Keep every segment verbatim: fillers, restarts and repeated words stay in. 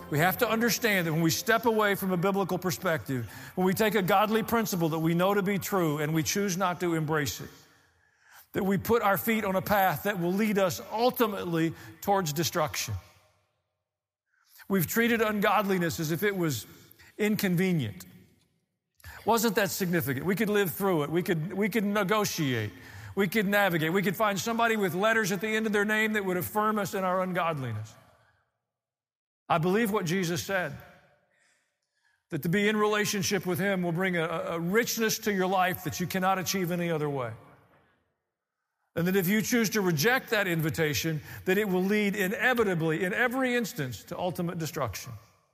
we have to understand that when we step away from a biblical perspective, when we take a godly principle that we know to be true and we choose not to embrace it, that we put our feet on a path that will lead us ultimately towards destruction. We've treated ungodliness as if it was inconvenient. Wasn't that significant? We could live through it. We could, we could negotiate. We could navigate. We could find somebody with letters at the end of their name that would affirm us in our ungodliness. I believe what Jesus said, that to be in relationship with Him will bring a, a richness to your life that you cannot achieve any other way. And that if you choose to reject that invitation, that it will lead inevitably, in every instance, to ultimate destruction.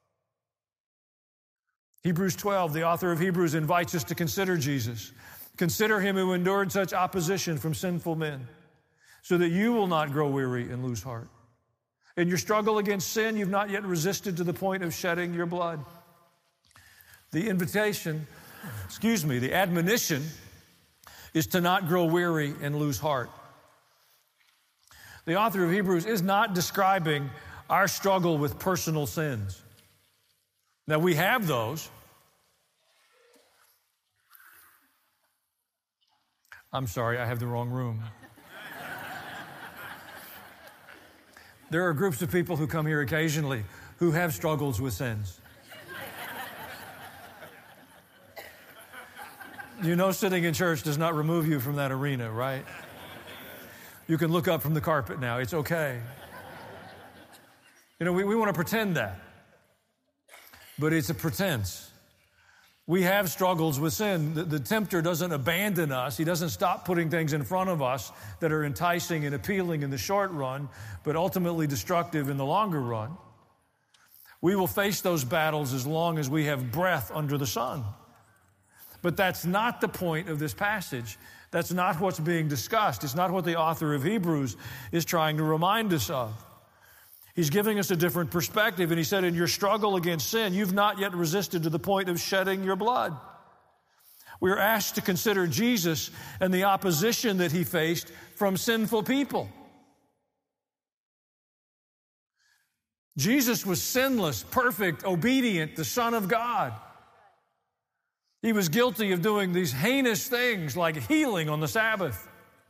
Hebrews twelve, the author of Hebrews invites us to consider Jesus. Consider Him who endured such opposition from sinful men, so that you will not grow weary and lose heart. In your struggle against sin, you've not yet resisted to the point of shedding your blood. The invitation, excuse me, the admonition is to not grow weary and lose heart. The author of Hebrews is not describing our struggle with personal sins. Now, we have those. I'm sorry, I have the wrong room. There are groups of people who come here occasionally who have struggles with sins. You know, sitting in church does not remove you from that arena, right? You can look up from the carpet now. It's okay. You know, we, we want to pretend that. But it's a pretense. We have struggles with sin. The, the tempter doesn't abandon us. He doesn't stop putting things in front of us that are enticing and appealing in the short run, but ultimately destructive in the longer run. We will face those battles as long as we have breath under the sun. But that's not the point of this passage. That's not what's being discussed. It's not what the author of Hebrews is trying to remind us of. He's giving us a different perspective, and he said, in your struggle against sin, you've not yet resisted to the point of shedding your blood. We're asked to consider Jesus and the opposition that he faced from sinful people. Jesus was sinless, perfect, obedient, the Son of God. He was guilty of doing these heinous things like healing on the Sabbath,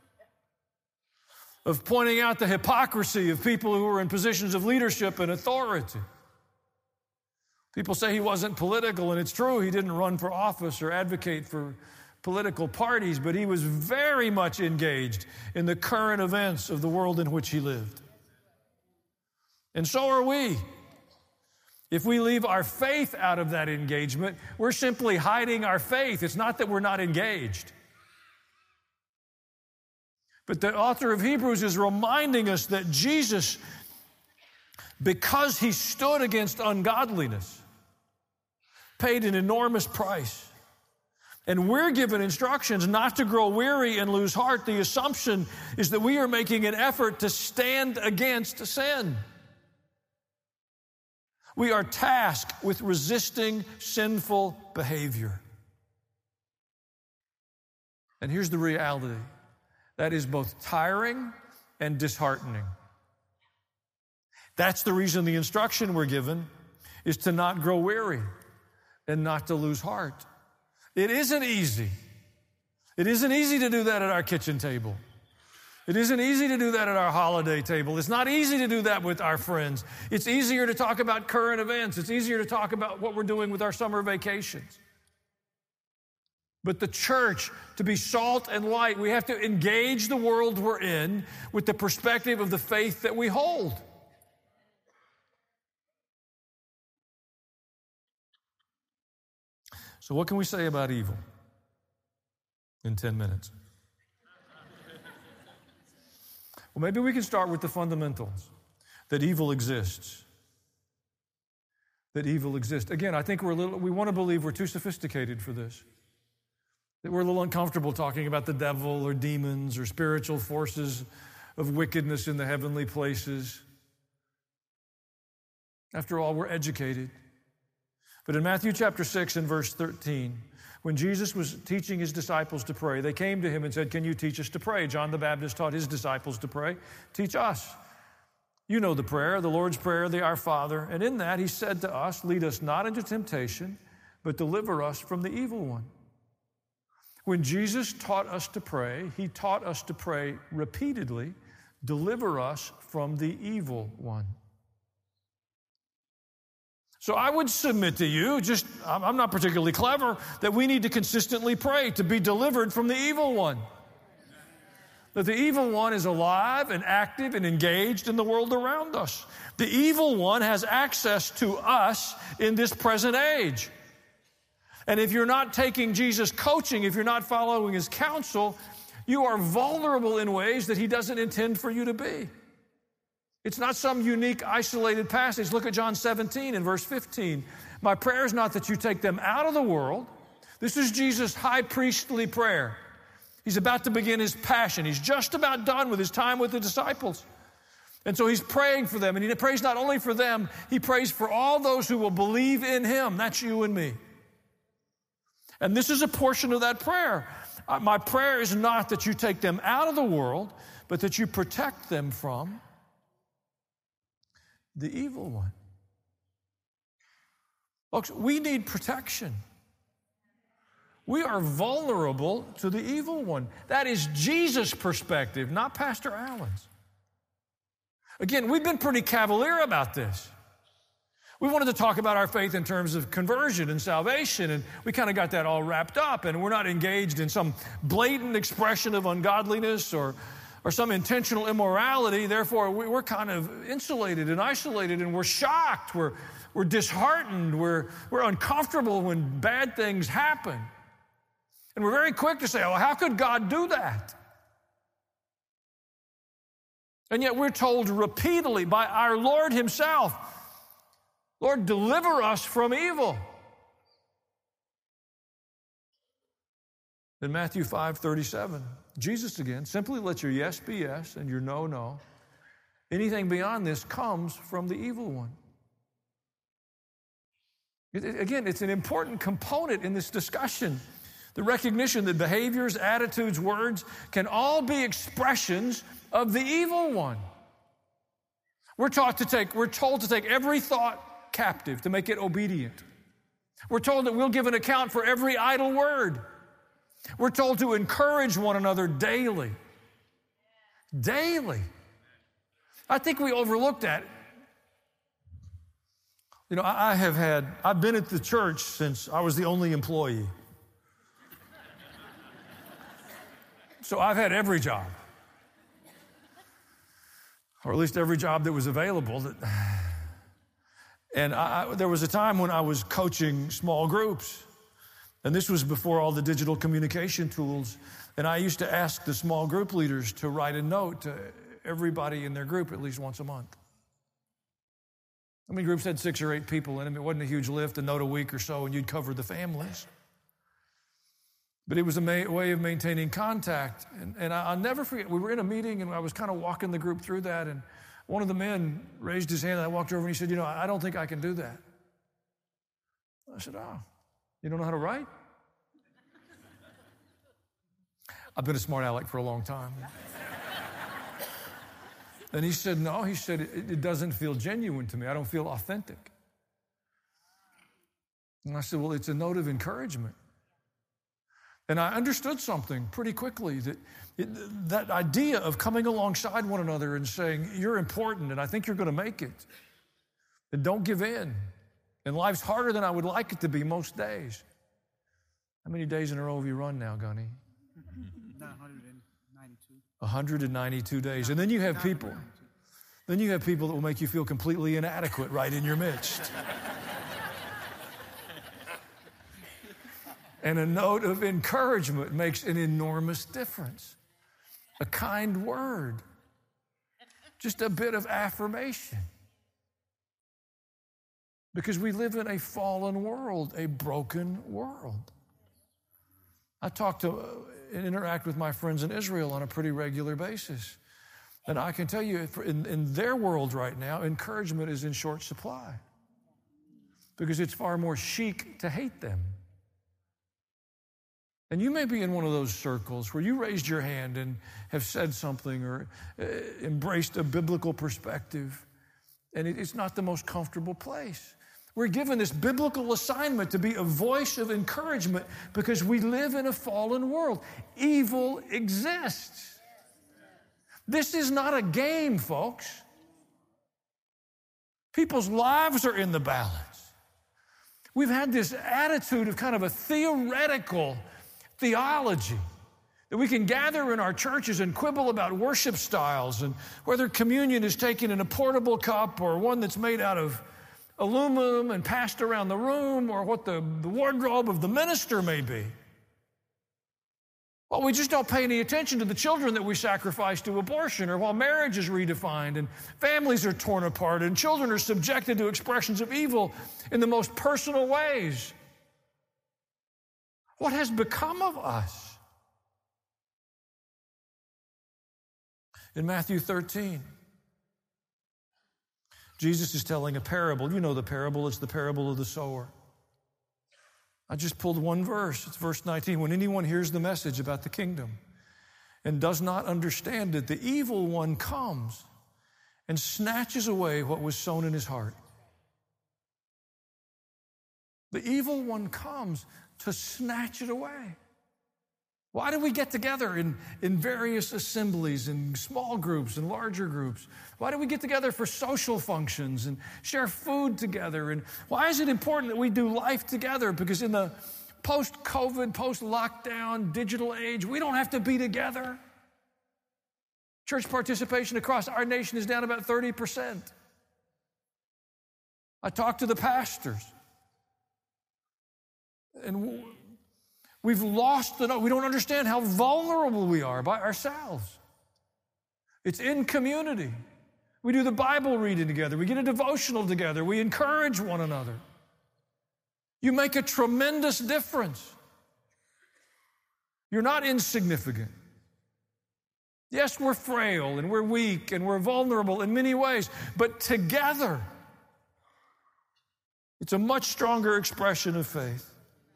of pointing out the hypocrisy of people who were in positions of leadership and authority. People say he wasn't political, and it's true, he didn't run for office or advocate for political parties, but he was very much engaged in the current events of the world in which he lived. And so are we. If we leave our faith out of that engagement, we're simply hiding our faith. It's not that we're not engaged. But the author of Hebrews is reminding us that Jesus, because he stood against ungodliness, paid an enormous price. And we're given instructions not to grow weary and lose heart. The assumption is that we are making an effort to stand against sin. We are tasked with resisting sinful behavior. And here's the reality. That is both tiring and disheartening. That's the reason the instruction we're given is to not grow weary and not to lose heart. It isn't easy. It isn't easy to do that at our kitchen table. It isn't easy to do that at our holiday table. It's not easy to do that with our friends. It's easier to talk about current events. It's easier to talk about what we're doing with our summer vacations. But the church, to be salt and light, we have to engage the world we're in with the perspective of the faith that we hold. So what can we say about evil in ten minutes? Well, maybe we can start with the fundamentals, that evil exists. That evil exists. Again, I think we're a little, we want to believe we're too sophisticated for this. That we're a little uncomfortable talking about the devil or demons or spiritual forces of wickedness in the heavenly places. After all, we're educated. But in Matthew chapter six and verse thirteen, when Jesus was teaching his disciples to pray, they came to him and said, "Can you teach us to pray?" John the Baptist taught his disciples to pray. Teach us. You know the prayer, the Lord's Prayer, the Our Father. And in that, he said to us, lead us not into temptation, but deliver us from the evil one. When Jesus taught us to pray, he taught us to pray repeatedly, deliver us from the evil one. So I would submit to you, just, I'm not particularly clever, that we need to consistently pray to be delivered from the evil one. That the evil one is alive and active and engaged in the world around us. The evil one has access to us in this present age. And if you're not taking Jesus' coaching, if you're not following his counsel, you are vulnerable in ways that he doesn't intend for you to be. It's not some unique, isolated passage. Look at John seventeen and verse fifteen. My prayer is not that you take them out of the world. This is Jesus' high priestly prayer. He's about to begin his passion. He's just about done with his time with the disciples. And so he's praying for them. And he prays not only for them, he prays for all those who will believe in him. That's you and me. And this is a portion of that prayer. Uh, my prayer is not that you take them out of the world, but that you protect them from the evil one. Folks, we need protection. We are vulnerable to the evil one. That is Jesus' perspective, not Pastor Allen's. Again, we've been pretty cavalier about this. We wanted to talk about our faith in terms of conversion and salvation, and we kind of got that all wrapped up, and we're not engaged in some blatant expression of ungodliness or, or some intentional immorality. Therefore, we, we're kind of insulated and isolated, and we're shocked. We're, we're disheartened. We're, we're uncomfortable when bad things happen. And we're very quick to say, oh, how could God do that? And yet we're told repeatedly by our Lord himself, Lord, deliver us from evil. In Matthew five thirty-seven, Jesus again, simply let your yes be yes and your no, no. Anything beyond this comes from the evil one. It, it, again, it's an important component in this discussion. The recognition that behaviors, attitudes, words can all be expressions of the evil one. We're taught to take, we're told to take every thought captive, to make it obedient. We're told that we'll give an account for every idle word. We're told to encourage one another daily. Daily. I think we overlooked that. You know, I have had, I've been at the church since I was the only employee. So I've had every job, or at least every job that was available. That, and I, I, there was a time when I was coaching small groups, and this was before all the digital communication tools, and I used to ask the small group leaders to write a note to everybody in their group at least once a month. I mean, groups had six or eight people in them. It wasn't a huge lift, a note a week or so, and you'd cover the families. But it was a ma- way of maintaining contact. And, and I, I'll never forget, we were in a meeting, and I was kind of walking the group through that, and one of the men raised his hand, and I walked over, and he said, you know, I don't think I can do that. I said, oh, you don't know how to write? I've been a smart aleck for a long time. And he said, no, he said, it, it doesn't feel genuine to me. I don't feel authentic. And I said, well, it's a note of encouragement. And I understood something pretty quickly, that it, that idea of coming alongside one another and saying, you're important and I think you're going to make it. And don't give in. And life's harder than I would like it to be most days. How many days in a row have you run now, Gunny? one hundred ninety-two. one hundred ninety-two days. And then you have people, then you have people that will make you feel completely inadequate right in your midst. And a note of encouragement makes an enormous difference. A kind word. Just a bit of affirmation. Because we live in a fallen world, a broken world. I talk to uh, and interact with my friends in Israel on a pretty regular basis. And I can tell you, in, in their world right now, encouragement is in short supply. Because it's far more chic to hate them. And you may be in one of those circles where you raised your hand and have said something or uh, embraced a biblical perspective, and it, it's not the most comfortable place. We're given this biblical assignment to be a voice of encouragement because we live in a fallen world. Evil exists. This is not a game, folks. People's lives are in the balance. We've had this attitude of kind of a theoretical theology that we can gather in our churches and quibble about worship styles and whether communion is taken in a portable cup or one that's made out of aluminum and passed around the room, or what the, the wardrobe of the minister may be. Well, we just don't pay any attention to the children that we sacrifice to abortion, or while marriage is redefined and families are torn apart and children are subjected to expressions of evil in the most personal ways. What has become of us? In Matthew thirteen, Jesus is telling a parable. You know the parable. It's the parable of the sower. I just pulled one verse. It's verse nineteen. When anyone hears the message about the kingdom and does not understand it, the evil one comes and snatches away what was sown in his heart. The evil one comes to snatch it away. Why do we get together in, in various assemblies, in small groups and larger groups? Why do we get together for social functions and share food together? And why is it important that we do life together? Because in the post-COVID, post-lockdown, digital age, we don't have to be together. Church participation across our nation is down about thirty percent. I talked to the pastors, and we've lost the, we don't understand how vulnerable we are by ourselves. It's in community. We do the Bible reading together. We get a devotional together. We encourage one another. You make a tremendous difference. You're not insignificant. Yes, we're frail and we're weak and we're vulnerable in many ways, but together, it's a much stronger expression of faith.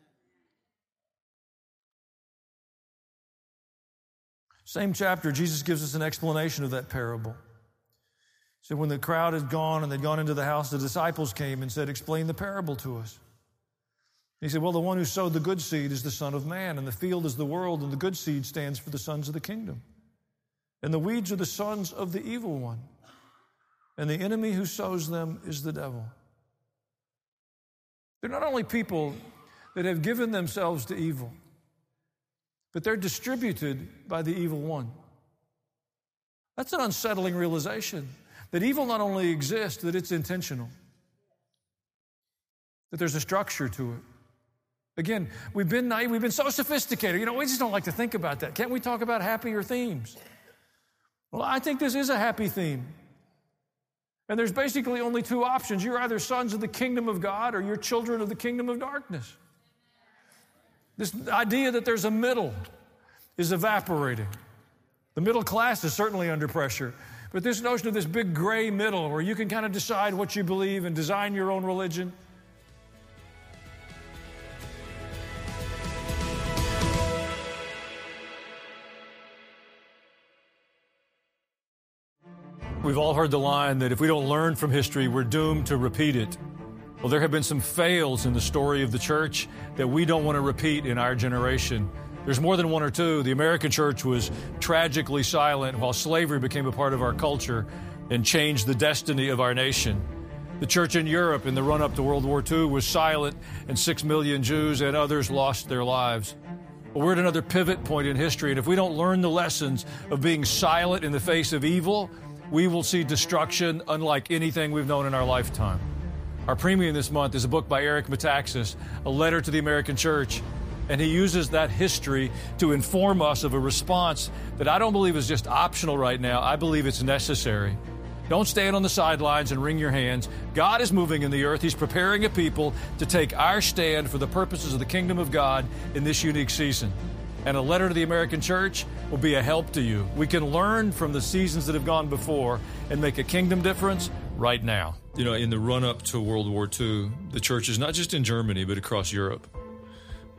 Same chapter, Jesus gives us an explanation of that parable. So when the crowd had gone and they'd gone into the house, the disciples came and said, explain the parable to us. He said, well, the one who sowed the good seed is the Son of Man, and the field is the world, and the good seed stands for the sons of the kingdom. And the weeds are the sons of the evil one, and the enemy who sows them is the devil. They're not only people that have given themselves to evil, but they're distributed by the evil one. That's an unsettling realization, that evil not only exists, that it's intentional, that there's a structure to it. Again, we've been naive, we've been so sophisticated. You know, we just don't like to think about that. Can't we talk about happier themes? Well, I think this is a happy theme. And there's basically only two options. You're either sons of the kingdom of God or you're children of the kingdom of darkness. This idea that there's a middle is evaporating. The middle class is certainly under pressure. But this notion of this big gray middle where you can kind of decide what you believe and design your own religion. We've all heard the line that if we don't learn from history, we're doomed to repeat it. Well, there have been some fails in the story of the church that we don't want to repeat in our generation. There's more than one or two. The American church was tragically silent while slavery became a part of our culture and changed the destiny of our nation. The church in Europe in the run-up to World War Two was silent, and six million Jews and others lost their lives. But we're at another pivot point in history, and if we don't learn the lessons of being silent in the face of evil, we will see destruction unlike anything we've known in our lifetime. Our premium this month is a book by Eric Metaxas, A Letter to the American Church, and he uses that history to inform us of a response that I don't believe is just optional right now. I believe it's necessary. Don't stand on the sidelines and wring your hands. God is moving in the earth. He's preparing a people to take our stand for the purposes of the kingdom of God in this unique season. And A Letter to the American Church will be a help to you. We can learn from the seasons that have gone before and make a kingdom difference right now. You know, in the run-up to World War Two, the churches, not just in Germany, but across Europe,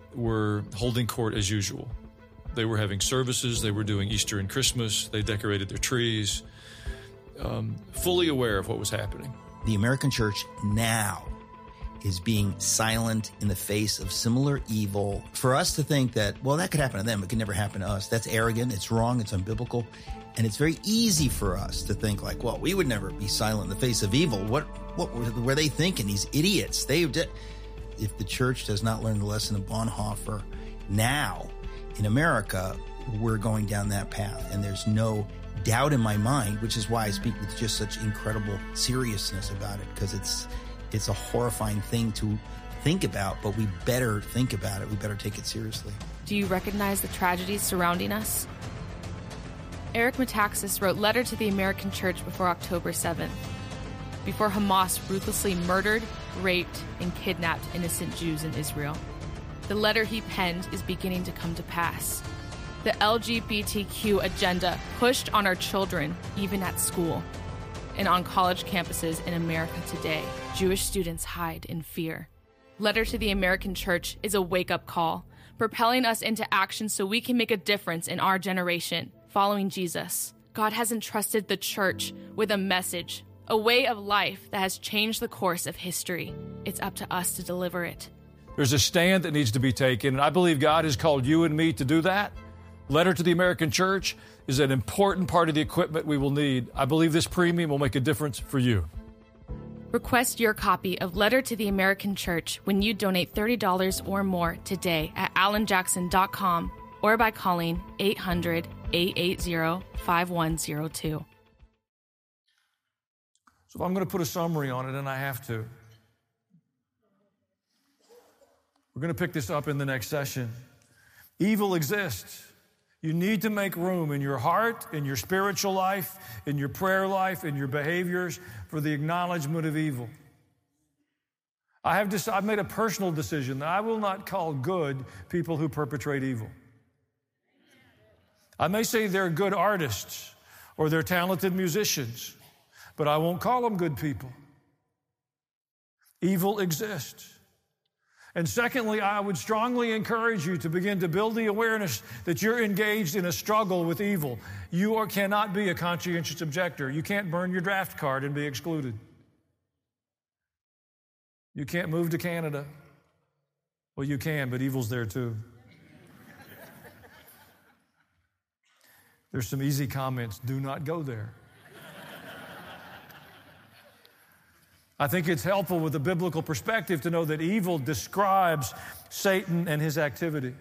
were holding court as usual. They were having services. They were doing Easter and Christmas. They decorated their trees, um, fully aware of what was happening. The American church now is being silent in the face of similar evil. For us to think that, well, that could happen to them, it could never happen to us, that's arrogant, it's wrong, it's unbiblical. And it's very easy for us to think like, well, we would never be silent in the face of evil. What what were, were they thinking? These idiots. They did. If the church does not learn the lesson of Bonhoeffer now in America, we're going down that path. And there's no doubt in my mind, which is why I speak with just such incredible seriousness about it, because it's it's a horrifying thing to think about, but we better think about it. We better take it seriously. Do you recognize the tragedies surrounding us? Eric Metaxas wrote Letter to the American Church before October seventh, before Hamas ruthlessly murdered, raped, and kidnapped innocent Jews in Israel. The letter he penned is beginning to come to pass. The L G B T Q agenda pushed on our children, even at school, and on college campuses in America today. Jewish students hide in fear. Letter to the American Church is a wake-up call, propelling us into action so we can make a difference in our generation, following Jesus. God has entrusted the church with a message, a way of life that has changed the course of history. It's up to us to deliver it. There's a stand that needs to be taken, and I believe God has called you and me to do that. Letter to the American Church is an important part of the equipment we will need. I believe this premium will make a difference for you. Request your copy of Letter to the American Church when you donate thirty dollars or more today at alan jackson dot com or by calling eight hundred, eight eight zero, five one zero two. So I'm going to put a summary on it, and I have to. We're going to pick this up in the next session. Evil exists. You need to make room in your heart, in your spiritual life, in your prayer life, in your behaviors for the acknowledgement of evil. I have decided, I've made a personal decision that I will not call good people who perpetrate evil. I may say they're good artists or they're talented musicians, but I won't call them good people. Evil exists. And secondly, I would strongly encourage you to begin to build the awareness that you're engaged in a struggle with evil. You are, cannot be a conscientious objector. You can't burn your draft card and be excluded. You can't move to Canada. Well, you can, but evil's there too. There's some easy comments. Do not go there. I think it's helpful with a biblical perspective to know that evil describes Satan and his activity.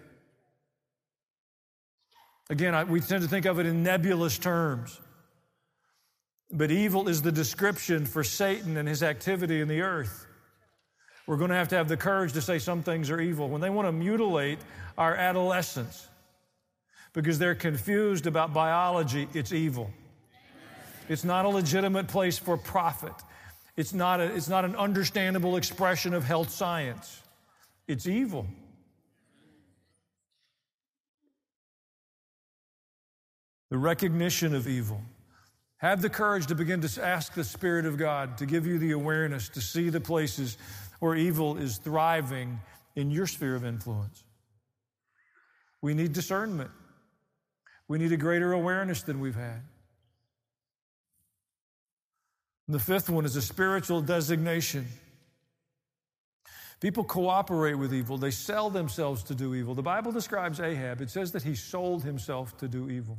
Again, I, we tend to think of it in nebulous terms. But evil is the description for Satan and his activity in the earth. We're going to have to have the courage to say some things are evil. When they want to mutilate our adolescents because they're confused about biology, it's evil. It's not a legitimate place for profit. It's not, a, it's not an understandable expression of health science. It's evil. The recognition of evil. Have the courage to begin to ask the Spirit of God to give you the awareness to see the places where evil is thriving in your sphere of influence. We need discernment. We need a greater awareness than we've had. The fifth one is a spiritual designation. People cooperate with evil. They sell themselves to do evil. The Bible describes Ahab. It says that he sold himself to do evil.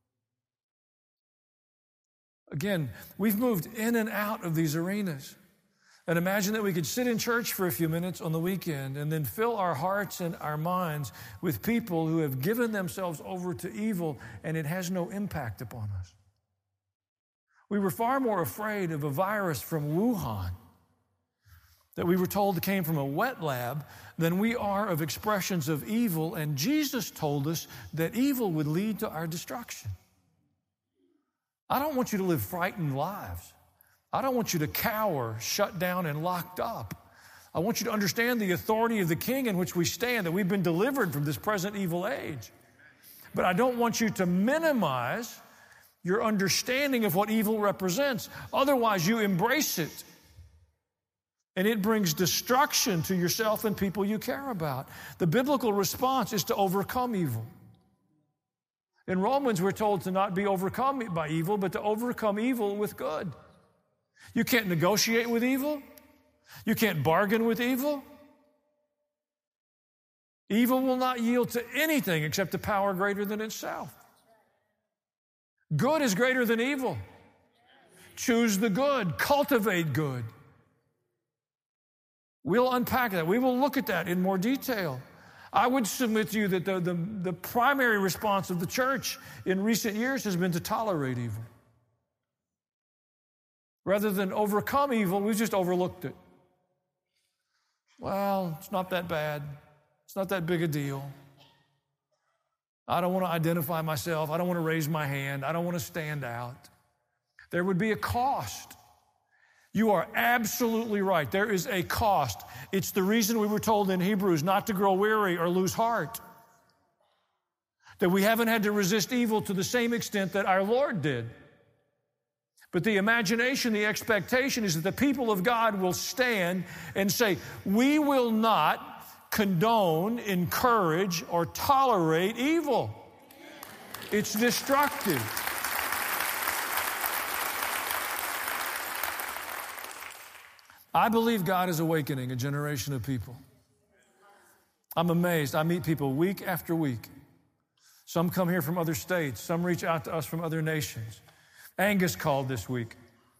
Again, we've moved in and out of these arenas. And imagine that we could sit in church for a few minutes on the weekend and then fill our hearts and our minds with people who have given themselves over to evil, and it has no impact upon us. We were far more afraid of a virus from Wuhan that we were told came from a wet lab than we are of expressions of evil, and Jesus told us that evil would lead to our destruction. I don't want you to live frightened lives. I don't want you to cower, shut down, and locked up. I want you to understand the authority of the King in which we stand, that we've been delivered from this present evil age. But I don't want you to minimize your understanding of what evil represents. Otherwise, you embrace it. And it brings destruction to yourself and people you care about. The biblical response is to overcome evil. In Romans, we're told to not be overcome by evil, but to overcome evil with good. You can't negotiate with evil. You can't bargain with evil. Evil will not yield to anything except the power greater than itself. Good is greater than evil. Choose the good. Cultivate good. We'll unpack that. We will look at that in more detail. I would submit to you that the, the, the primary response of the church in recent years has been to tolerate evil. Rather than overcome evil, we've just overlooked it. Well, it's not that bad. It's not that big a deal. I don't want to identify myself. I don't want to raise my hand. I don't want to stand out. There would be a cost. You are absolutely right. There is a cost. It's the reason we were told in Hebrews not to grow weary or lose heart. That we haven't had to resist evil to the same extent that our Lord did. But the imagination, the expectation is that the people of God will stand and say, we will not condone, encourage, or tolerate evil. It's destructive. I believe God is awakening a generation of people. I'm amazed. I meet people week after week. Some come here from other states. Some reach out to us from other nations. Angus called this week.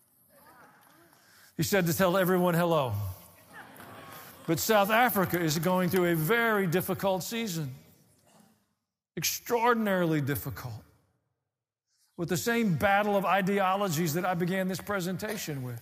He said to tell everyone hello. But South Africa is going through a very difficult season. Extraordinarily difficult. With the same battle of ideologies that I began this presentation with.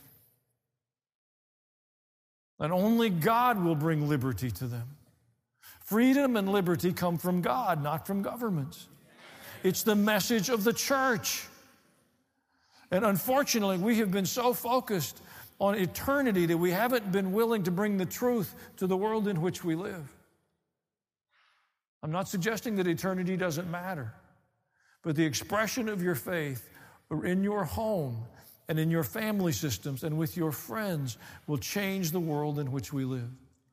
And only God will bring liberty to them. Freedom and liberty come from God, not from governments. It's the message of the church. And unfortunately, we have been so focused on eternity that we haven't been willing to bring the truth to the world in which we live. I'm not suggesting that eternity doesn't matter, but the expression of your faith in your home and in your family systems and with your friends will change the world in which we live.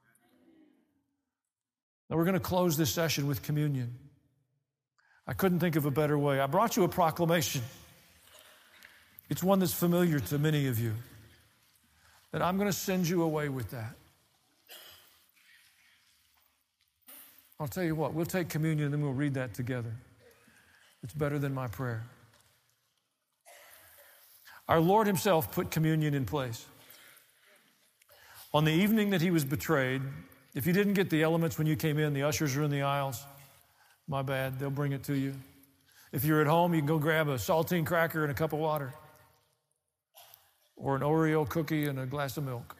Now we're going to close this session with communion. I couldn't think of a better way. I brought you a proclamation. It's one that's familiar to many of you. That I'm going to send you away with that. I'll tell you what, we'll take communion and then we'll read that together. It's better than my prayer. Our Lord himself put communion in place. On the evening that he was betrayed, if you didn't get the elements when you came in, the ushers are in the aisles. My bad, they'll bring it to you. If you're at home, you can go grab a saltine cracker and a cup of water. Or an Oreo cookie and a glass of milk.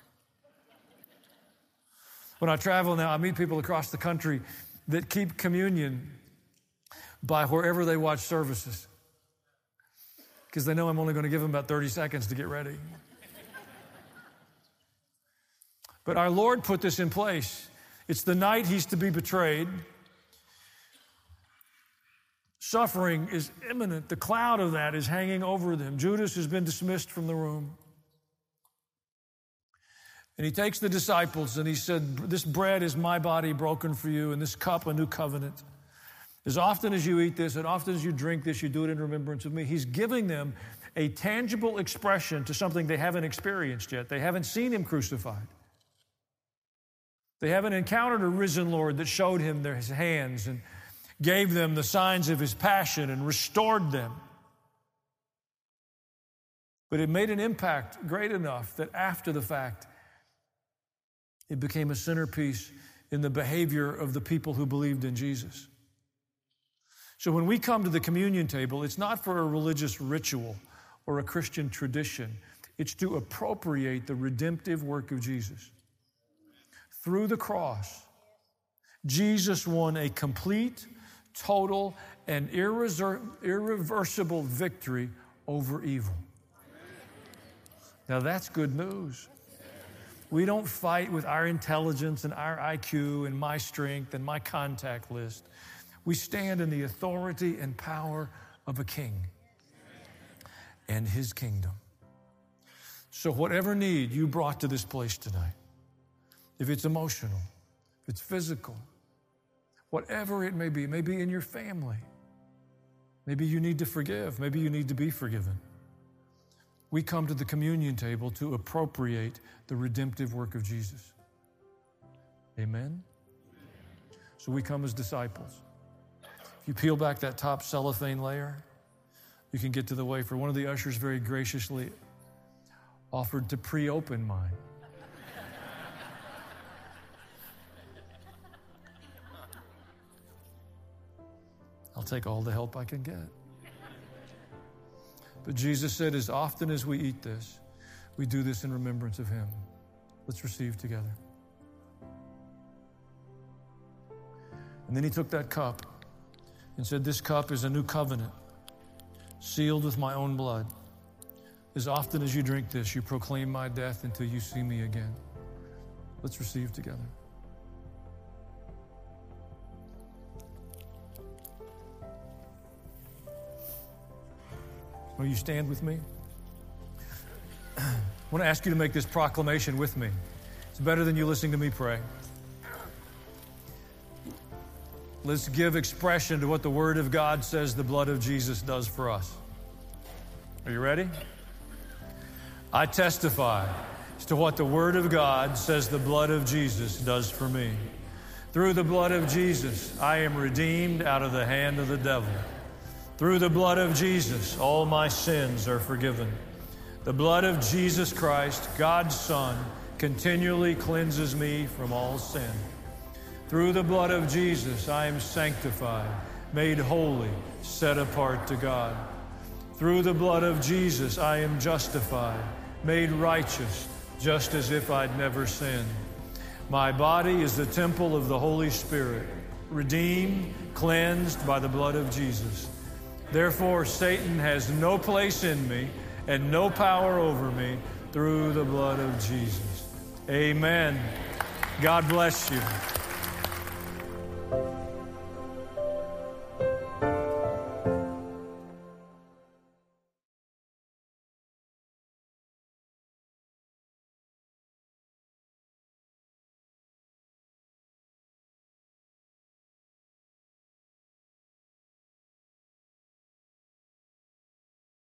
When I travel now, I meet people across the country that keep communion by wherever they watch services. Because they know I'm only going to give them about thirty seconds to get ready. But our Lord put this in place. It's the night he's to be betrayed. Suffering is imminent. The cloud of that is hanging over them. Judas has been dismissed from the room. And he takes the disciples and he said, this bread is my body broken for you, and this cup a new covenant. As often as you eat this and often as you drink this, you do it in remembrance of me. He's giving them a tangible expression to something they haven't experienced yet. They haven't seen him crucified. They haven't encountered a risen Lord that showed him their, his hands and gave them the signs of his passion and restored them. But it made an impact great enough that after the fact, it became a centerpiece in the behavior of the people who believed in Jesus. So when we come to the communion table, it's not for a religious ritual or a Christian tradition. It's to appropriate the redemptive work of Jesus. Through the cross, Jesus won a complete, total, and irreversible victory over evil. Now that's good news. We don't fight with our intelligence and our I Q and my strength and my contact list. We stand in the authority and power of a king and his kingdom. So whatever need you brought to this place tonight, if it's emotional, if it's physical, whatever it may be, maybe in your family. Maybe you need to forgive. Maybe you need to be forgiven. We come to the communion table to appropriate the redemptive work of Jesus. Amen? So we come as disciples. If you peel back that top cellophane layer, you can get to the wafer. One of the ushers very graciously offered to pre-open mine. I'll take all the help I can get. But Jesus said, as often as we eat this, we do this in remembrance of him. Let's receive together. And then he took that cup and said, this cup is a new covenant, sealed with my own blood. As often as you drink this, you proclaim my death until you see me again. Let's receive together. Will you stand with me? I want to ask you to make this proclamation with me. It's better than you listening to me pray. Let's give expression to what the Word of God says the blood of Jesus does for us. Are you ready? I testify as to what the Word of God says the blood of Jesus does for me. Through the blood of Jesus, I am redeemed out of the hand of the devil. Through the blood of Jesus, all my sins are forgiven. The blood of Jesus Christ, God's Son, continually cleanses me from all sin. Through the blood of Jesus, I am sanctified, made holy, set apart to God. Through the blood of Jesus, I am justified, made righteous, just as if I'd never sinned. My body is the temple of the Holy Spirit, redeemed, cleansed by the blood of Jesus. Therefore, Satan has no place in me and no power over me through the blood of Jesus. Amen. God bless you.